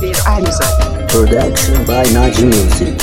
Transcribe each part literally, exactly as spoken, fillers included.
Jabir Alizade. Production by Naji Music.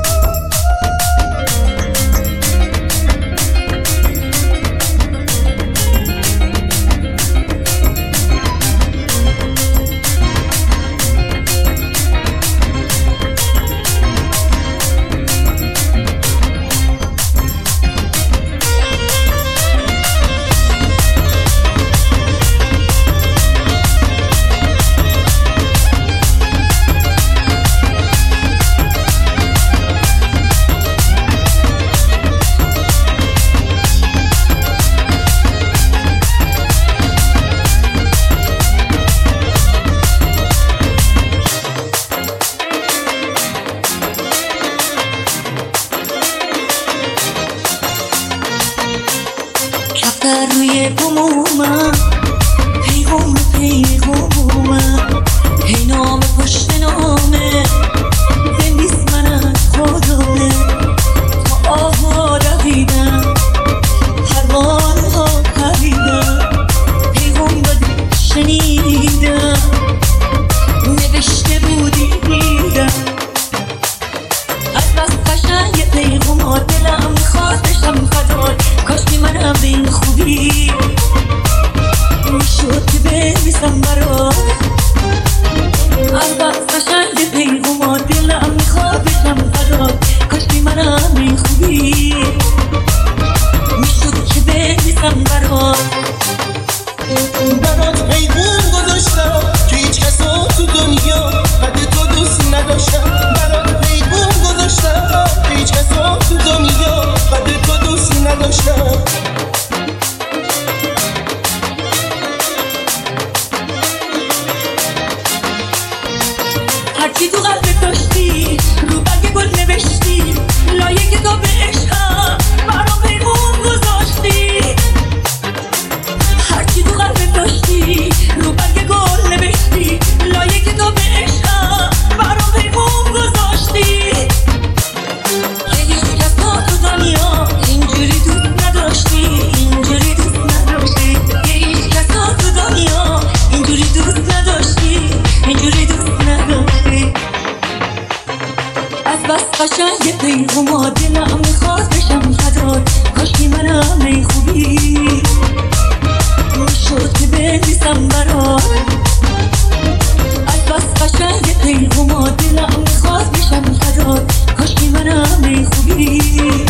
کفتر روی بومم پیغام پیغامم هی نام پشت نامه بنویس من از خدامه تا آها دویدم پروانه ها پریدم پیغام دادی شنیدم نوشته بودی دیدم از بس قشنگ پیغامات دلم میخواد بشم فدای کاشکی منم به این خوبی میشد که بنویسم برات از بس قشنگ پیغامات دلم میخواد بشم فدای کاشکی منم به این خوبی میشد که بنویسم برات برات پیغام گذاشتم که هیچ کسا تو دنیا قد تو دوست نداشتم برات پیغام گذاشتم که هیچ کسا تو دنیا قد تو دوست نداشتم هرچی تو قلبت داشتی رو برگ گل نوشتی لایه کتاب عشقم برام پیغام گذاشتی هرچی تو قلبت داشتی رو برگ گل نوشتی لایه کتاب عشقم برام پیغام گذاشتی که هیچ کس تو دنیا اینجوری دوست نداشتی اینجوری دوست نداشتی که هیچ کس تو دنیا اینجوری دوست نداشتی اینجوری دوست نداشتی از بس قشنگ پیغامات دلم میخواد بشم فدای کاشکی منم ای خوبی میشد که بنویسم برات از بس قشنگ پیغامات دلم میخواد بشم فدای کاشکی منم ای خوبی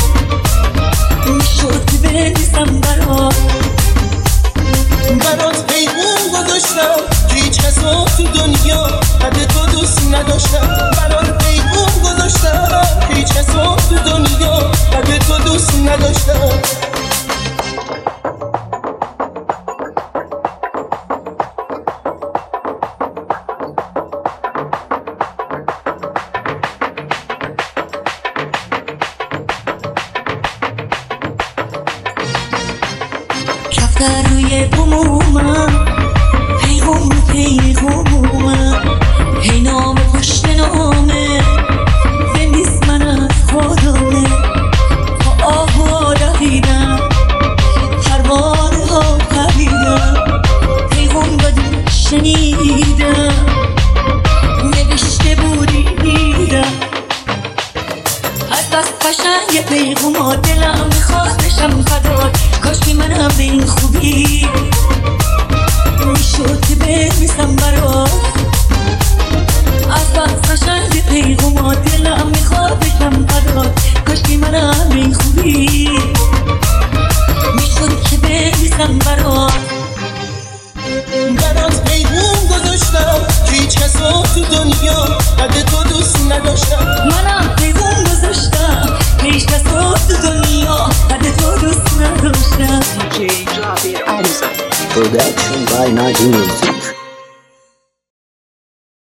میشد که بنویسم برات برات پیغام گذاشتم که هیچ کسا تو دنیا قد تو دوست نداشتم برات پیغام گذاشتم که هیچ کسا تو دنیا قد تو دوست نداشتم کفتر روی بومم پیغام پیغامم هی نام پشت نامه بنویس من از خدامه تا آها دویدم پروانه ها پریدم پیغام دادی شنیدم نوشته بودی دیدم از بس قشنگ پیغامات دلم میخواد بشم فدای کاشکی منم به این خوبی میشد که بنویسم برات از بس قشنگ پیغامات دلم میخواد بشم فدای کاشکی منم به این خوبی میشد که بنویسم برات برات پیغام گذاشتم که هیچ کسا تو دنیا قد تو دوست نداشتم منم پیغام گذاشتم که هیچ کس تو دنیا قد تو دوست نداشتم Jabir Alizade. Production by Naji Music.